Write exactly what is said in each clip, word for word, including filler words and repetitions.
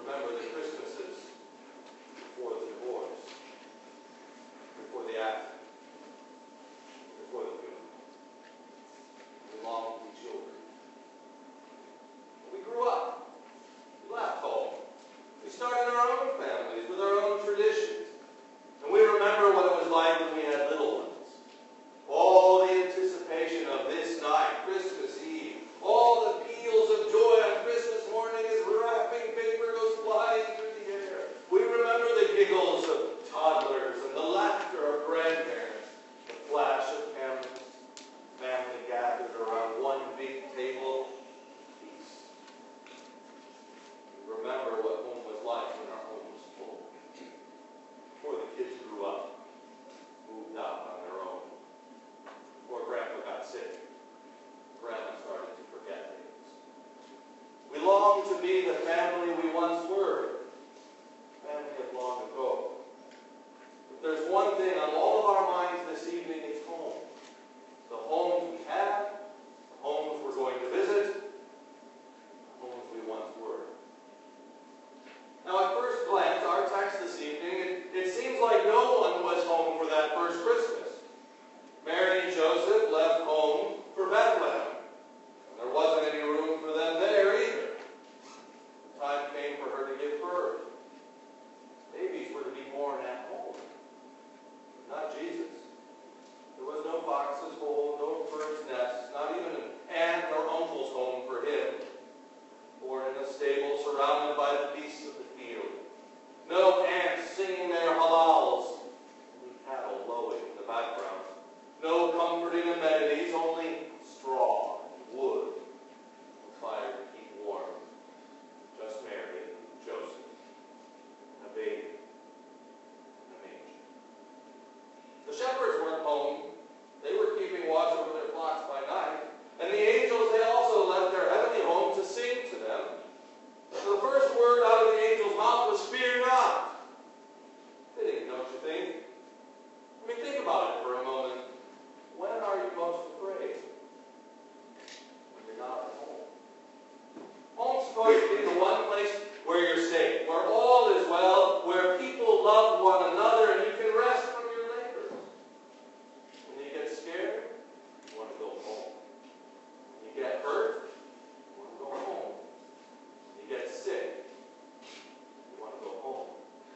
remember the Christmases before the divorce, before the accident, before the funeral. We long to be children. We grew up. We left home. We started our own families with our own traditions. And we remember what it was like when we had little ones. All the anticipation of this night, Christmas Eve, all the peals of joy on Christmas morning as wrapping paper goes flying through the air. We remember the giggles of toddlers and the laughter of grandparents, the flash of cameras, family gathered around one big table, peace. We remember what home was like when our home was full. Before the kids grew up, moved out on their own. Before Grandpa got sick, Grandma started to forget things. We long to be the family we once were, family of long ago. If there's one thing on all of our minds this evening, it's home. The homes we have, the homes we're going to visit, the homes we once were. Now, at first glance, our text this evening, it, it seems like no one was home for that first Christmas. Mary and Joseph left home for Bethlehem. And there wasn't any room for them there either. The time came for her to give birth. Babies were to be born at home, not Jesus. There was no fox's hole, no bird's nest, not even an aunt or uncle's home for him. Born in a stable surrounded by the beasts of the field. No ants singing their halals, only cattle lowing in the background. No comforting amenities, only straw and wood and fire to keep warm. Just Mary, Joseph, and a baby in a manger. The shepherds weren't home. They were keeping watch over their flocks by night. And the angels, they also left their heavenly home to sing to them. So the first word out of the angel's mouth was, "Fear not." Fitting, don't you think? I mean, think about it for a moment. When are you most afraid? When you're not at home. Home's supposed to be the one place where you're safe, where all is well, where people love one another, and you can rest from your labors. When you get scared, you want to go home. When you get hurt, you want to go home. When you get sick, you want to go home.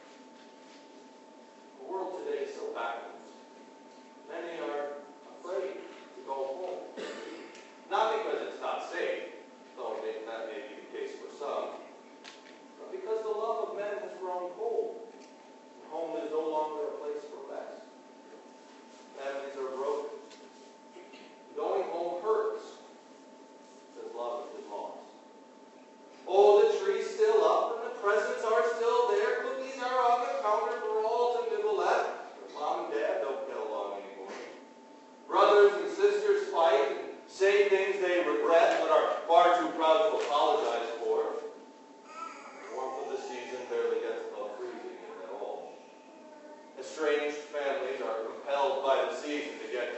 The world today is so backwards. Many are afraid to go home. Not because it's not safe, though that may be the case for some, but because the love of men has grown cold. And home is no longer a place for rest. Families are broken. Going home hurts because love has been lost. Oh, the tree's still up and the presents are still there. Cookies are on the counter for all to nibble at. But mom and dad don't get along anymore. Brothers and sisters fight and say things they regret but are far too proud to apologize for. The warmth of the season barely gets above freezing at all. Estranged families are compelled by the season to get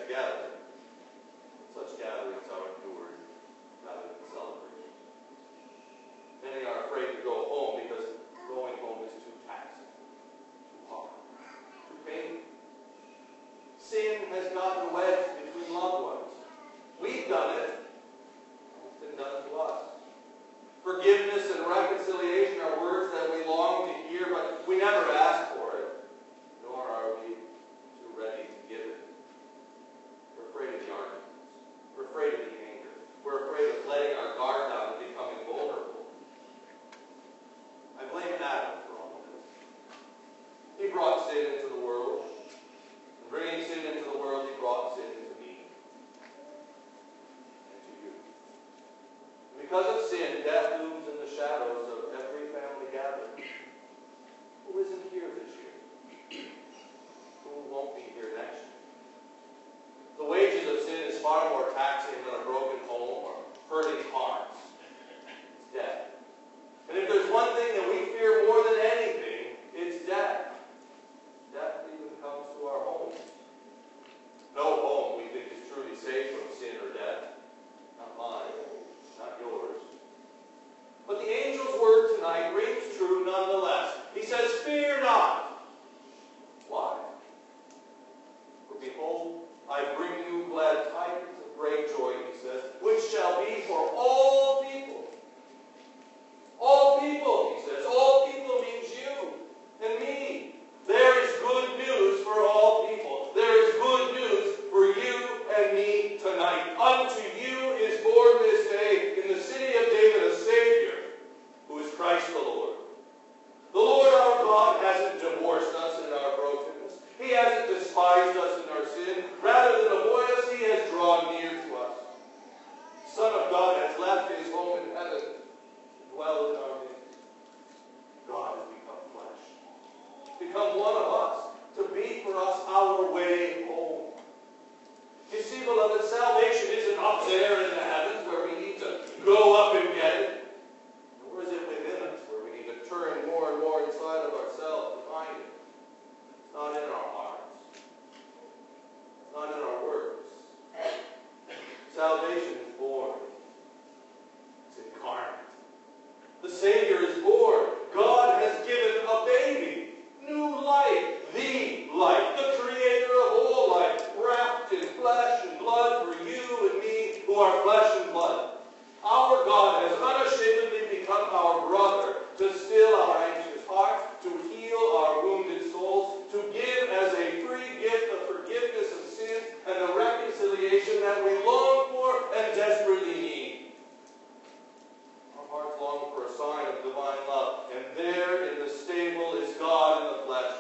become one of us, to be for us our way home. You see, beloved, salvation isn't up there in the heavens where we need to go up and get it. Nor is it within us where we need to turn more and more inside of ourselves to find it. It's not in our hearts. It's not in our words. Salvation is born. It's incarnate. The Savior is born. God has given a baby. New life. The life. The creator of all life. Wrapped in flesh and blood for you and me who are flesh and blood. Our God has unashamedly become our brother to still our anxious hearts, to heal our wounded souls, to give as a free gift the forgiveness of sins and the reconciliation that we long for and desperately need. Our hearts long for a sign of divine love, and there in the stable is God in the flesh.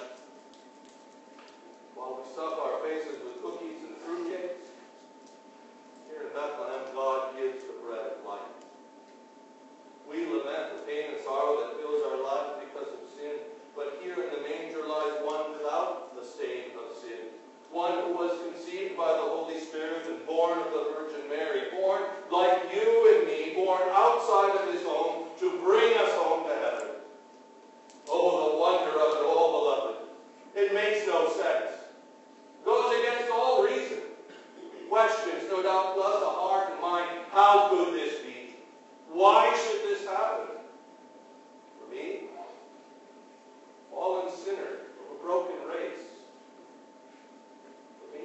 While we stuff our faces with cookies and fruitcakes, here in Bethlehem, God gives the bread of life. We lament the pain and sorrow that fills our lives because of sin, but here in the manger lies one without the stain of sin. One who was conceived by the Holy Spirit and born of the Virgin Mary, born like you and me, born outside of his home to bring us home to heaven. Oh, the wonder of it all, beloved. It makes no sense. Goes against all reason. Questions, no doubt, plus a heart and mind. How could this be? Why should this happen? For me, fallen sinner of a broken race. For me.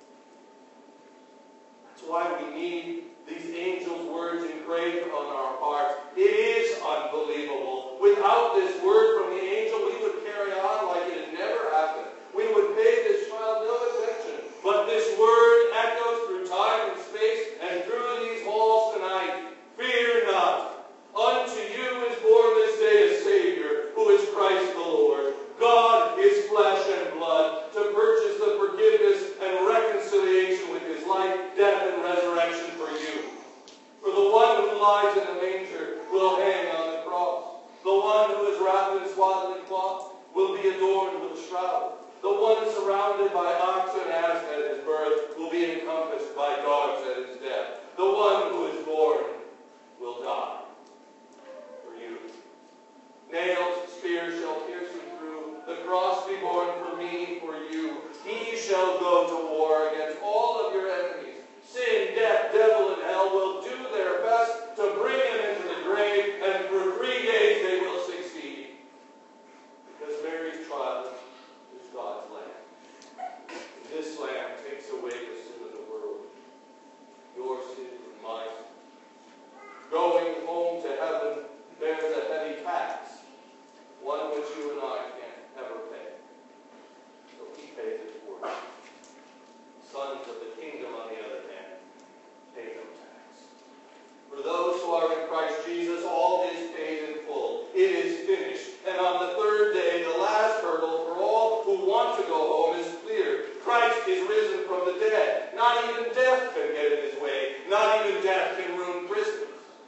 That's why we need these angels' words engraved on our hearts. It is unbelievable. Without this word from the angel, we would carry on like it had never happened. We would pay this child no attention. But this word echoes through time and space and through these halls tonight. Fear not. Unto you is born this day a Savior, who is Christ the Lord. God is flesh and blood, to purchase the forgiveness and reconciliation with his life, death, and resurrection for you. For the one who lies in the manger will hang on the cross. The one who is wrapped in swaddling cloth will be adorned with a shroud. The one surrounded by oxen as at his birth will be encompassed by dogs at his death. The one who is born will die for you. Nails, spears shall pierce him through. The cross be borne for me, for you. He shall go to war against all of your enemies. Sin, death, devil, and hell will do their best to bring him into the grave, and for three days they will succeed. Because Mary's child is God's Lamb. And this Lamb takes away the sin of the world. Your sin and my sin. Going home to heaven bears a heavy tax, one which you and I can't ever pay. So he pays it for you. Sons of the kingdom, on the other hand, pay no tax. For those who are in Christ Jesus, all is paid in full. It is finished. And on the third day, the last hurdle for all who want to go home is clear. Christ is risen from the dead. Not even death can get in his way. Not even death can ruin Christmas.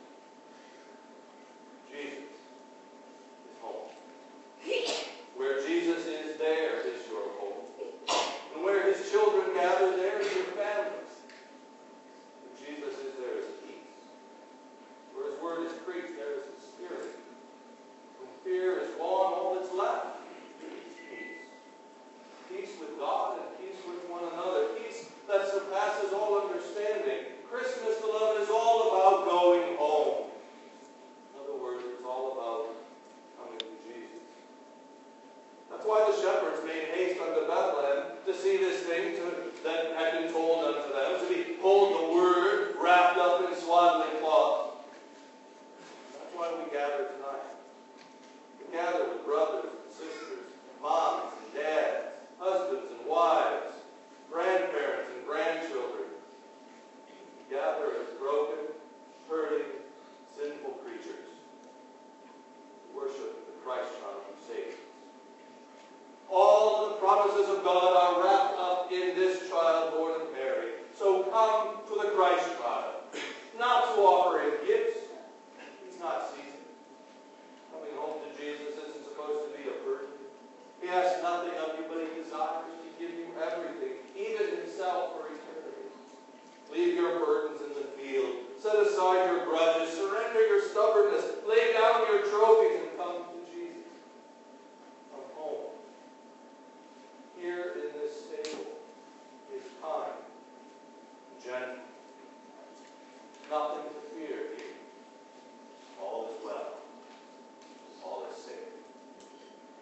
Jesus is home. Where Jesus is, there is your home. And where his children gather, there is your families. Where Jesus is, there is peace. Where his word is preached, there is his spirit. When fear is gone, all that's left is peace. Peace with God and peace with one another. Peace that surpasses all understanding. Christmas, beloved, is all about going home. In other words, it's all about coming to Jesus. That's why the shepherds made haste unto Bethlehem to see this thing to, that had been told unto them, to behold the word wrapped up in swaddling cloth. That's why we gather tonight. We gather with brothers and sisters, moms and dads, husbands and wives, grandparents and grandchildren. We gather as broken, hurting, sinful creatures to worship the Christ child who saves us. All the promises of God are wrapped up in this child born of Mary. So come to the Christ child, not to offer him gifts. He's not seasoned. Coming home to Jesus isn't supposed to be a burden. He asks nothing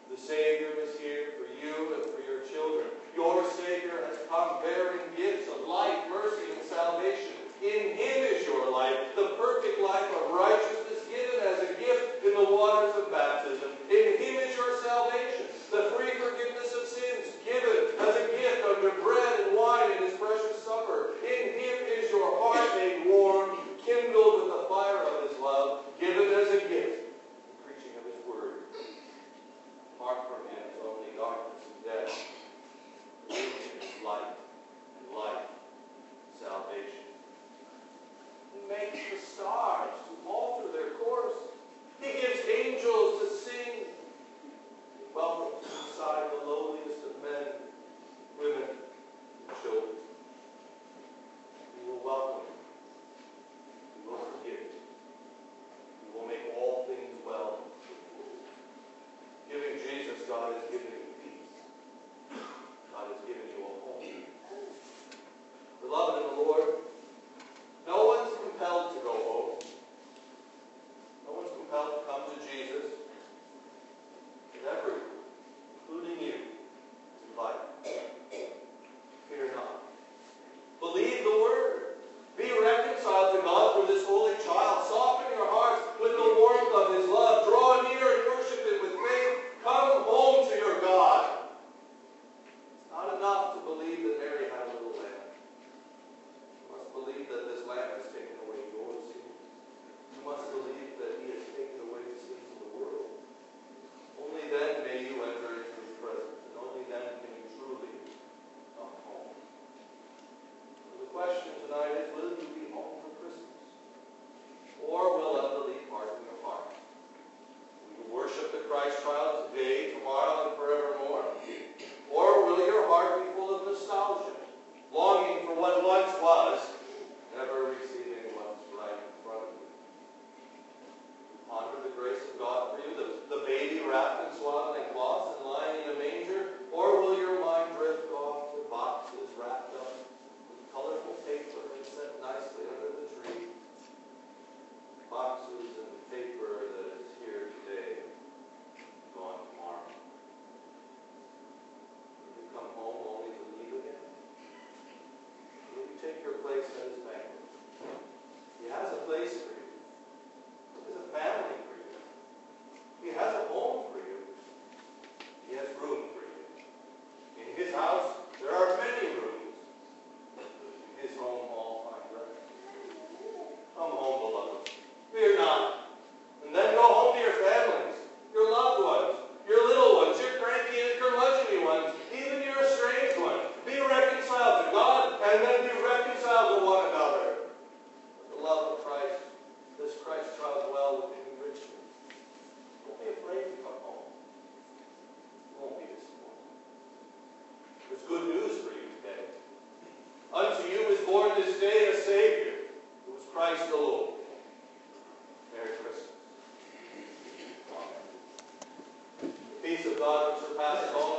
The Savior is here for you and for your children. Your Savior has come bearing gifts of life, mercy, and salvation. In Him is your life, the perfect life of righteousness given as a gift in the waters of baptism. In Him is your salvation, the free forgiveness of sins given as a gift under bread and wine in His precious supper. In Him is your heart made warm, kindled with the fire of His love, given as a gift in preaching of His word. Apart from Him is only darkness and death. In Him is light and life, salvation. He makes the stars to alter their course. He gives angels to sing. He welcomes inside the lowliest of men, women, and children. He will welcome you. He will forgive you. He will make all things well. Giving Jesus, God has given you peace. God has given you a home. Beloved in the Lord, no one's compelled to go home. No one's compelled to come to Jesus. But everyone, including you, is invited. Fear not. Believe the word. Be reconciled to God through this holy child. Soften your hearts with the warmth of His love. Draw near and worship Him with faith. Come home to your God. It's not enough to believe that Mary had a little lamb. You must believe that this lamb has taken away your sins. You must believe that He has taken away the sins of the world. Only then may you enter into His presence, and only then can you truly come home. So the question tonight is, will you be home for Christmas? Or will unbelief harden your heart? Will you worship the Christ child today, tomorrow, and forevermore? Or will your heart be full of nostalgia, longing for what once was, never receiving what's right in front of you? Ponder the grace of God for you, the, the baby wrapped in swaddling cloths and lying in a manger? Or will your mind drift off to boxes wrapped up with colorful paper and set nicely under the tree? Boxes and paper that is here today, gone tomorrow. Will you come home only to leave again? Will you take your place at His banquet? He has a place for you. He has a family for you. He has a home for you. He has room for you. In His house, there are many rooms. In His home, all find rest. Come home, beloved. Fear not. And then go home to your families, your loved ones, your little ones, your cranky and curmudgeony ones, even your estranged ones. Be reconciled to God, and then be reconciled to one another. The love of Christ, this Christ child dwell within you richly. Don't be afraid to come home. You won't be disappointed. There's good news for you today. Unto you is born this day a Savior, who is Christ the Lord. Merry Christmas. Amen. The peace of God which surpasses all